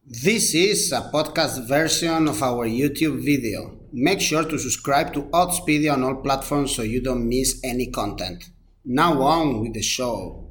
This is a podcast version of our YouTube video. Make sure to subscribe to Oddspedia on all platforms so you don't miss any content. Now on with the show.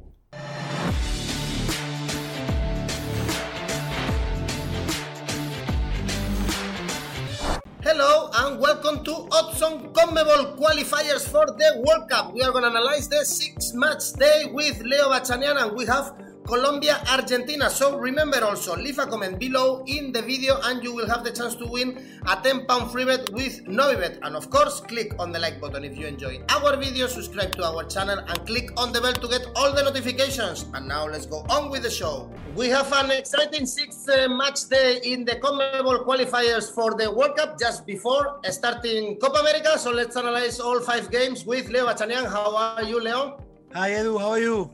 Hello and welcome to Odds on CONMEBOL qualifiers for the World Cup. We are going to analyze the 6-match day with Leo Bachanian and we have Colombia, Argentina. So remember also, leave a comment below in the video and you will have the chance to win a £10 free bet with Novibet. And of course, click on the like button if you enjoy our video, subscribe to our channel and click on the bell to get all the notifications. And now let's go on with the show. We have an exciting 6-match day in the CONMEBOL qualifiers for the World Cup just before starting Copa America. So let's analyze all 5 games with Leo Bachanian. How are you, Leo? Hi, Edu. How are you?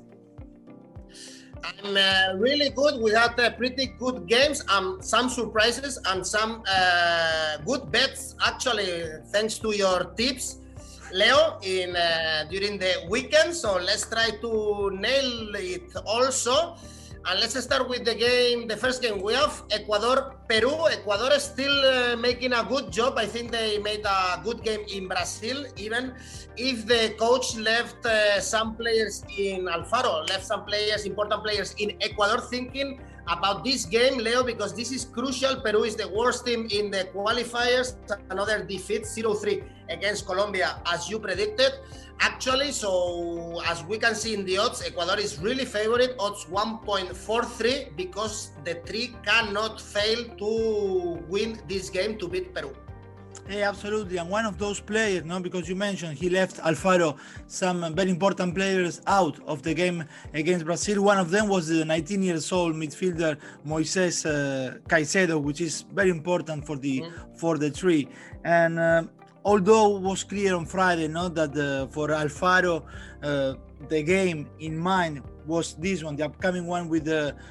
I'm really good. We had pretty good games, some surprises and some good bets actually thanks to your tips, Leo, during the weekend. So let's try to nail it also. And let's start with the first game. We have Ecuador-Peru. Ecuador is still making a good job. I think they made a good game in Brazil, even if the coach left some players in Alfaro, left some players, important players in Ecuador thinking about this game, Leo, because this is crucial. Peru is the worst team in the qualifiers. Another defeat, 0-3 against Colombia, as you predicted. Actually, so as we can see in the odds, Ecuador is really favorite, odds 1.43, because the three cannot fail to win this game to beat Peru. Yeah, absolutely. And one of those players, because you mentioned he left Alfaro some very important players out of the game against Brazil. One of them was the 19-year-old midfielder Moises Caicedo, which is very important for the three. And although it was clear on Friday, that for Alfaro the game in mind was this one, the upcoming one with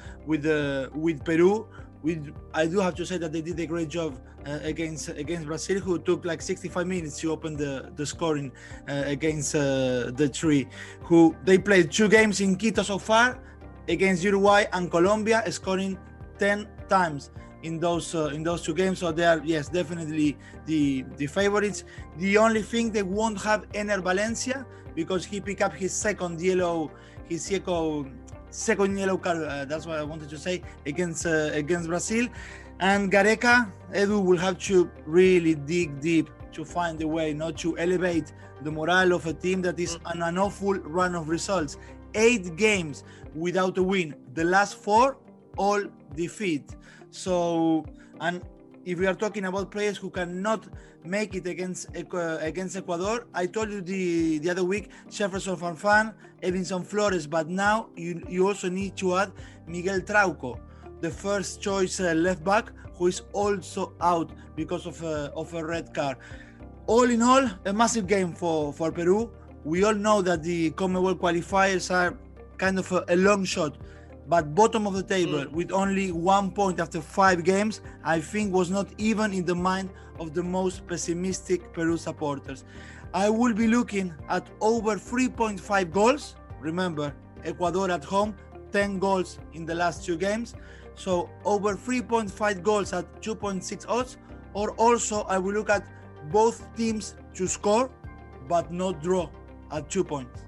Peru. I do have to say that they did a great job against Brazil, who took like 65 minutes to open the scoring against the three. Who they played 2 games in Quito so far against Uruguay and Colombia, scoring 10 times in those 2 games. So they are, yes, definitely the favorites. The only thing they won't have Ener Valencia because he picked up his second yellow card, that's what I wanted to say, against Brazil. And Gareca, Edu, will have to really dig deep to find a way not to elevate the morale of a team that is on an awful run of results. 8 games without a win, the last 4 all defeat. So, and if we are talking about players who cannot make it against Ecuador, I told you the other week, Jefferson Farfan, Edinson Flores, but now you also need to add Miguel Trauco, the first choice left back, who is also out because of a red card. All in all, a massive game for Peru. We all know that the CONMEBOL qualifiers are kind of a long shot, but bottom of the table with only 1 point after 5 games, I think was not even in the mind of the most pessimistic Peru supporters. I will be looking at over 3.5 goals. Remember, Ecuador at home, 10 goals in the last 2 games. So over 3.5 goals at 2.6 odds. Or also I will look at both teams to score, but not draw at 2 points.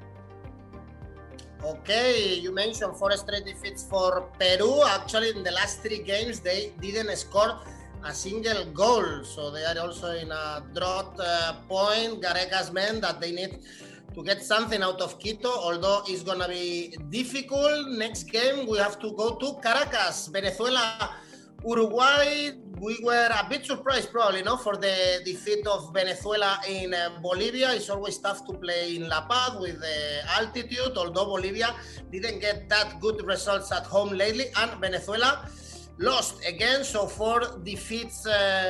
Okay, you mentioned 4 straight defeats for Peru. Actually, in the last 3 games, they didn't score a single goal. So they are also in a drought point. Gareca's meant that they need to get something out of Quito, although it's going to be difficult. Next game, we have to go to Caracas, Venezuela, Uruguay. We were a bit surprised probably, for the defeat of Venezuela in Bolivia. It's always tough to play in La Paz with the altitude, although Bolivia didn't get that good results at home lately, and Venezuela lost again. So 4 defeats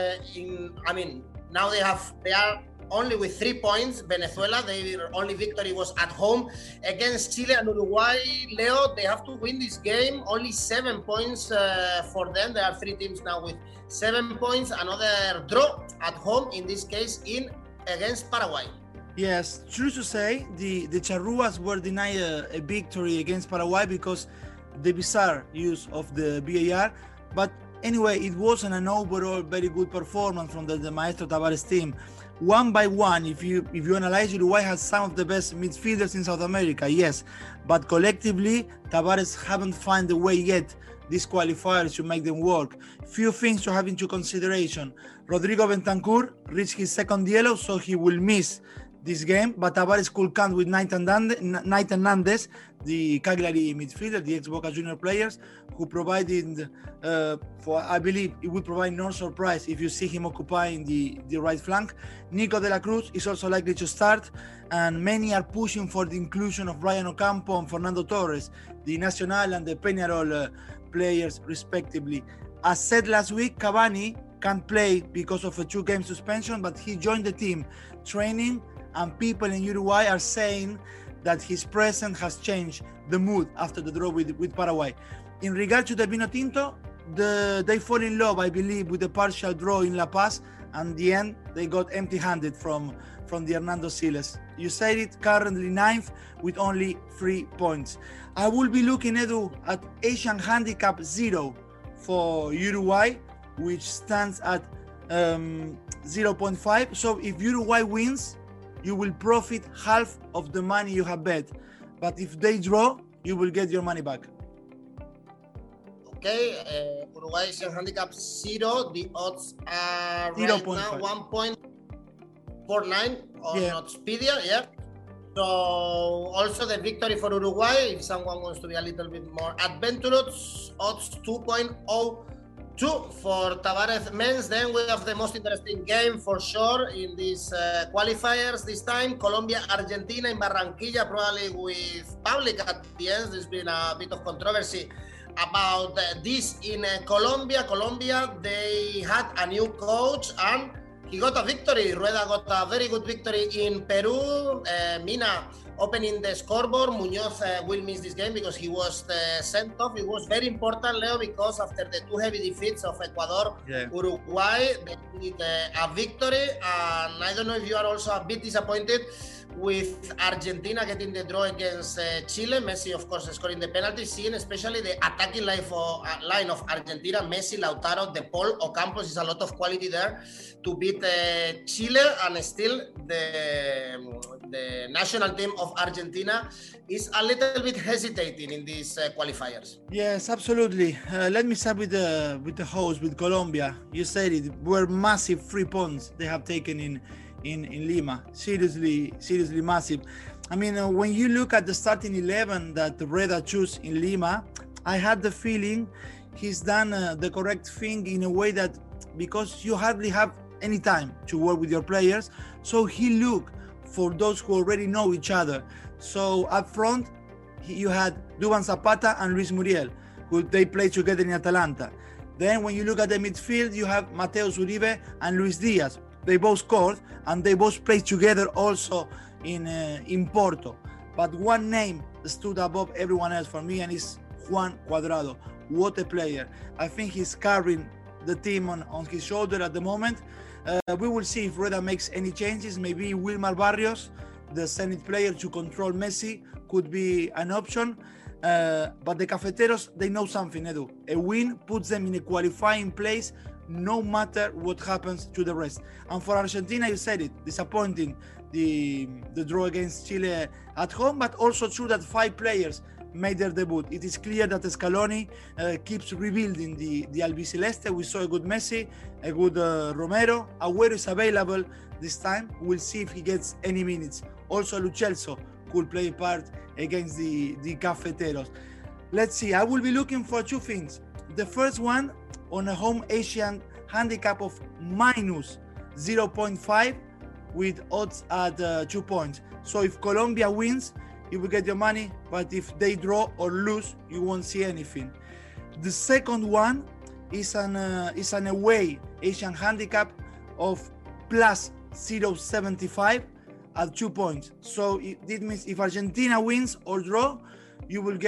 now they are only with 3 points. Venezuela, their only victory was at home against Chile and Uruguay. Leo, they have to win this game. Only 7 points for them. There are 3 teams now with 7 points. Another draw at home, in this case against Paraguay. Yes, true to say, the Charrúas were denied a victory against Paraguay because the bizarre use of the VAR. But anyway, it wasn't an overall very good performance from the Maestro Tavares team. One by one, if you analyze, Uruguay has some of the best midfielders in South America, yes, but collectively, Tavares haven't found a way yet these qualifiers to make them work. Few things to have into consideration. Rodrigo Bentancur reached his second yellow, so he will miss this game, but Tavares could count with Nathan Hernandez, the Cagliari midfielder, the ex-Boca Junior players, who provided, I believe it would provide no surprise if you see him occupying the right flank. Nico de la Cruz is also likely to start, and many are pushing for the inclusion of Brian Ocampo and Fernando Torres, the Nacional and the Peñarol players respectively. As said last week, Cavani can't play because of a 2-game suspension, but he joined the team training, and people in Uruguay are saying that his presence has changed the mood after the draw with Paraguay. In regard to the Vinotinto, they fall in love, I believe, with the partial draw in La Paz, and in the end they got empty-handed from the Hernando Siles. You said it, currently 9th with only 3 points. I will be looking, Edu, at Asian Handicap 0 for Uruguay, which stands at 0.5. So if Uruguay wins, you will profit half of the money you have bet. But if they draw, you will get your money back. Okay, Uruguay Asian Handicap 0. The odds are 0. right now 1.49 on Expedia, yeah. So also the victory for Uruguay, if someone wants to be a little bit more adventurous, odds 2.02 for Tavares men's. Then we have the most interesting game for sure in these qualifiers this time. Colombia, Argentina in Barranquilla, probably with public at the end. There's been a bit of controversy about this in Colombia. Colombia, they had a new coach and he got a victory. Rueda got a very good victory in Peru. Mina opening the scoreboard. Muñoz will miss this game because he was sent off. It was very important, Leo, because after the 2 heavy defeats of Ecuador, Uruguay, they needed a victory. And I don't know if you are also a bit disappointed with Argentina getting the draw against Chile. Messi, of course, scoring the penalty, seeing especially the attacking line of Argentina. Messi, Lautaro, De Paul, Ocampos, is a lot of quality there to beat Chile, and still the national team of Argentina is a little bit hesitating in these qualifiers. Yes, absolutely. Let me start with the host, with Colombia. You said it, were massive 3 points they have taken in Lima. Seriously massive. I mean, when you look at the starting 11 that Rueda chose in Lima, I had the feeling he's done the correct thing in a way that, because you hardly have any time to work with your players, so he looked for those who already know each other. So up front, you had Duban Zapata and Luis Muriel, who they played together in Atalanta. Then when you look at the midfield, you have Mateus Uribe and Luis Diaz. They both scored and they both played together also in Porto. But one name stood above everyone else for me, and it's Juan Cuadrado. What a player. I think he's carrying the team on his shoulder at the moment. We will see if Rueda makes any changes. Maybe Wilmar Barrios, the Zenit player, to control Messi could be an option. But the Cafeteros, they know something, Edu. A win puts them in a qualifying place no matter what happens to the rest. And for Argentina, you said it, disappointing the draw against Chile at home, but also true that 5 players made their debut. It is clear that Scaloni keeps rebuilding the Albiceleste. We saw a good Messi, a good Romero. Agüero is available this time. We'll see if he gets any minutes. Also, Lo Celso could play a part against the Cafeteros. Let's see. I will be looking for 2 things. The first one, on a home Asian handicap of minus 0.5 with odds at 2 points. So if Colombia wins, you will get your money, but if they draw or lose, you won't see anything. The second one is an away Asian handicap of plus 0.75 at 2 points. So it means if Argentina wins or draw, you will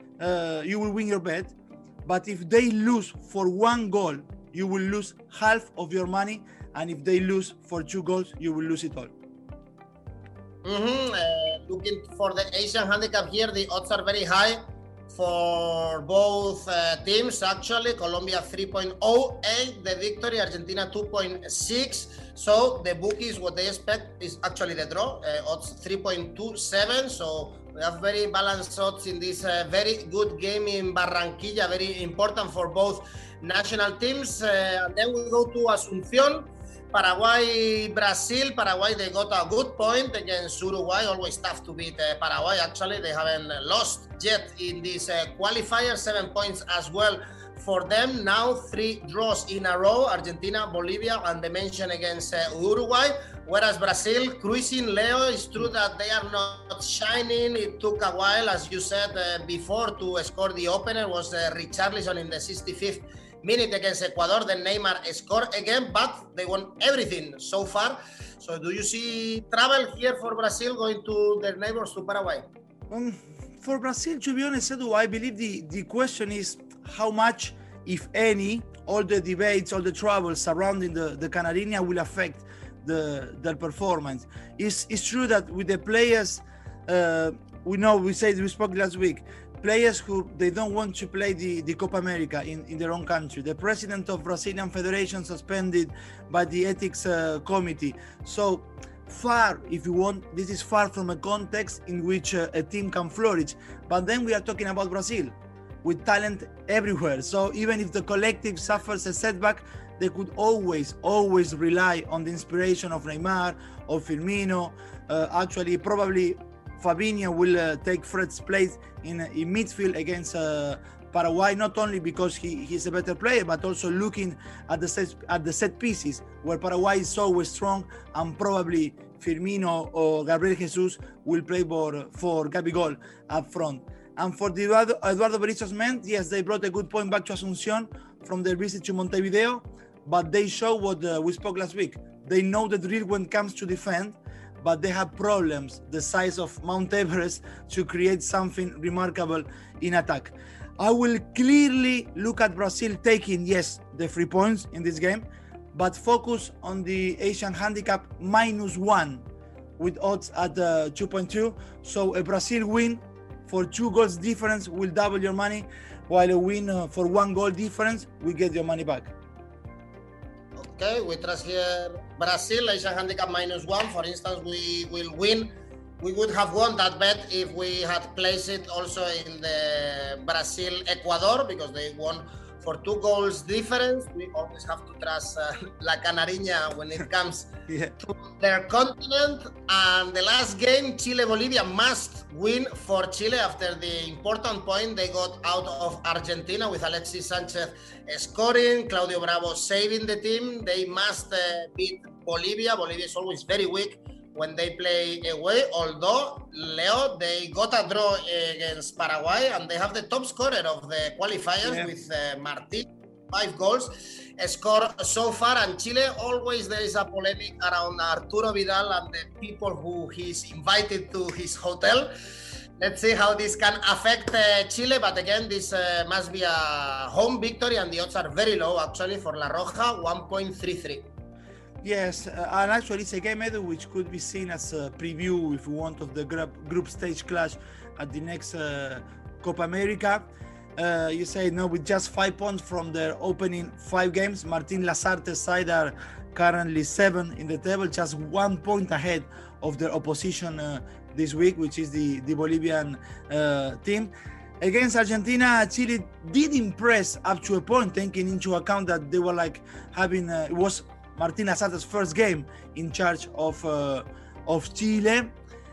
win your bet. But if they lose for 1 goal, you will lose half of your money, and if they lose for 2 goals, you will lose it all. Looking for the Asian handicap here, the odds are very high. for both teams. Actually, Colombia 3.08 the victory, Argentina 2.6. So the bookies, what they expect is actually the draw, odds 3.27. So we have very balanced odds in this very good game in Barranquilla, very important for both national teams. And then we go to Asunción. Paraguay, Brazil. Paraguay, they got a good point against Uruguay. Always tough to beat Paraguay. Actually, they haven't lost yet in this qualifier. 7 points as well for them. Now 3 draws in a row. Argentina, Bolivia, and the mention against Uruguay. Whereas Brazil cruising. Leo, it's true that they are not shining. It took a while, as you said before, to score the opener. Was Richarlison in the 65th minute against Ecuador. Then Neymar scored again, but they won everything so far. So do you see trouble here for Brazil going to their neighbors, to Paraguay? For Brazil, to be honest, Edu, I believe the question is how much, if any, all the debates, all the troubles surrounding the Canarinha will affect their performance. It's true that with the players, we spoke last week, players who they don't want to play the Copa America in their own country. The president of Brazilian Federation suspended by the ethics committee. So far, if you want, this is far from a context in which a team can flourish. But then we are talking about Brazil with talent everywhere. So even if the collective suffers a setback, they could always rely on the inspiration of Neymar or Firmino. Actually, probably Fabinho will take Fred's place in midfield against Paraguay, not only because he's a better player, but also looking at the set pieces where Paraguay is always strong, and probably Firmino or Gabriel Jesus will play for Gabigol up front. And for the Eduardo Berizzo's men, yes, they brought a good point back to Asunción from their visit to Montevideo, but they show what we spoke last week. They know the drill when it comes to defend, but they have problems the size of Mount Everest to create something remarkable in attack. I will clearly look at Brazil taking, yes, the 3 points in this game, but focus on the Asian handicap -1 with odds at 2.2. So a Brazil win for 2 goals difference will double your money, while a win for 1 goal difference will get your money back. Okay, we trust here Brazil, Asian handicap -1. For instance, we will win. We would have won that bet if we had placed it also in the Brazil-Ecuador, because they won for 2 goals difference. We always have to trust La Canarinha when it comes to their continent. And the last game, Chile-Bolivia, must win for Chile after the important point they got out of Argentina with Alexis Sanchez scoring, Claudio Bravo saving the team. They must beat Bolivia. Bolivia is always very weak when they play away, although, Leo, they got a draw against Paraguay, and they have the top scorer of the qualifiers with Martin, 5 goals scored so far. And Chile, always there is a polemic around Arturo Vidal and the people who he's invited to his hotel. Let's see how this can affect Chile, but again, this must be a home victory, and the odds are very low, actually, for La Roja, 1.33. Yes, and actually it's a game, Edu, which could be seen as a preview, if you want, of the group stage clash at the next Copa America. You say, no, with just 5 points from their opening 5 games, Martin Lasarte's side are currently 7 in the table, just 1 point ahead of their opposition this week, which is the Bolivian team. Against Argentina, Chile did impress up to a point, taking into account that they were like having, it was Martin Lasarte's first game in charge of Chile.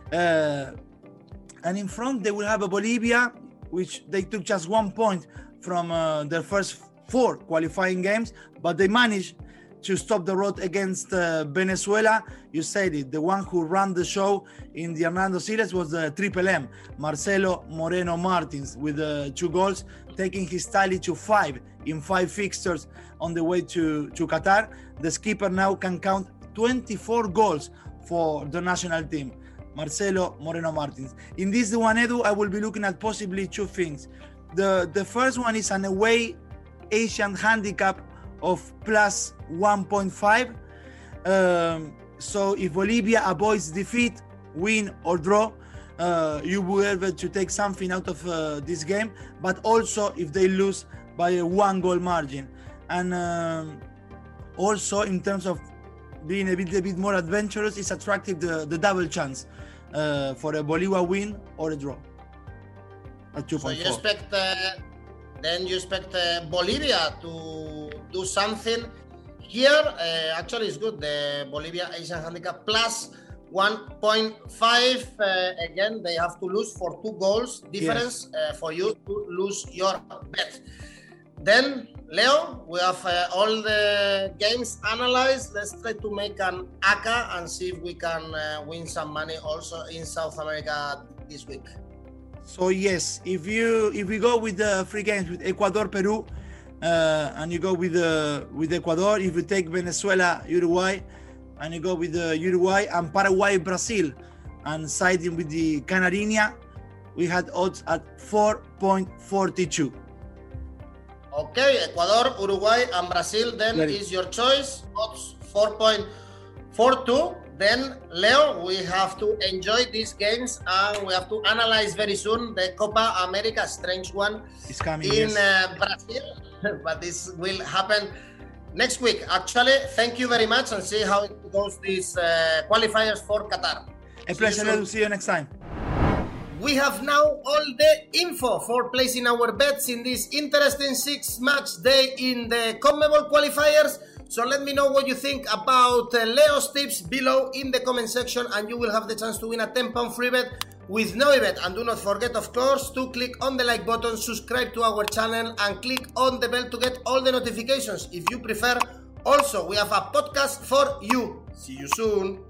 And in front, they will have a Bolivia, which they took just 1 point from their first 4 qualifying games, but they managed to stop the road against Venezuela. You said it, the one who ran the show in the Hernando series was the Triple M, Marcelo Moreno Martins, with 2 goals, taking his tally to 5 in 5 fixtures on the way to Qatar. The skipper now can count 24 goals for the national team, Marcelo Moreno Martins. In this one, Edu, I will be looking at possibly 2 things. The first one is an away Asian handicap of plus 1.5. So if Bolivia avoids defeat, win or draw, you will be able to take something out of this game, but also if they lose by a 1-goal margin. And also in terms of being a bit more adventurous, it's attractive the double chance for a Bolivia win or a draw at 2.4. So you expect then you expect Bolivia to do something here. Actually, it's good. The Bolivia Asian handicap plus 1.5. Again, they have to lose for 2 goals difference for you to lose your bet. Then, Leo, we have all the games analyzed. Let's try to make an ACA and see if we can win some money also in South America this week. So yes, if we go with the free games with Ecuador, Peru, and you go with Ecuador, if you take Venezuela, Uruguay, and you go with Uruguay and Paraguay, Brazil, and siding with the Canarinha, we had odds at 4.42. Okay, Ecuador, Uruguay, and Brazil then is your choice. Odds 4.42. Then, Leo, we have to enjoy these games and we have to analyze very soon the Copa America, strange one, it's coming in Brazil, but this will happen next week. Actually, thank you very much and see how it goes these qualifiers for Qatar. A pleasure, Edu. See you next time. We have now all the info for placing our bets in this interesting 6-match day in the CONMEBOL qualifiers. So let me know what you think about Leo's tips below in the comment section, and you will have the chance to win a £10 free bet with Novibet. And do not forget, of course, to click on the like button, subscribe to our channel, and click on the bell to get all the notifications if you prefer. Also, we have a podcast for you. See you soon.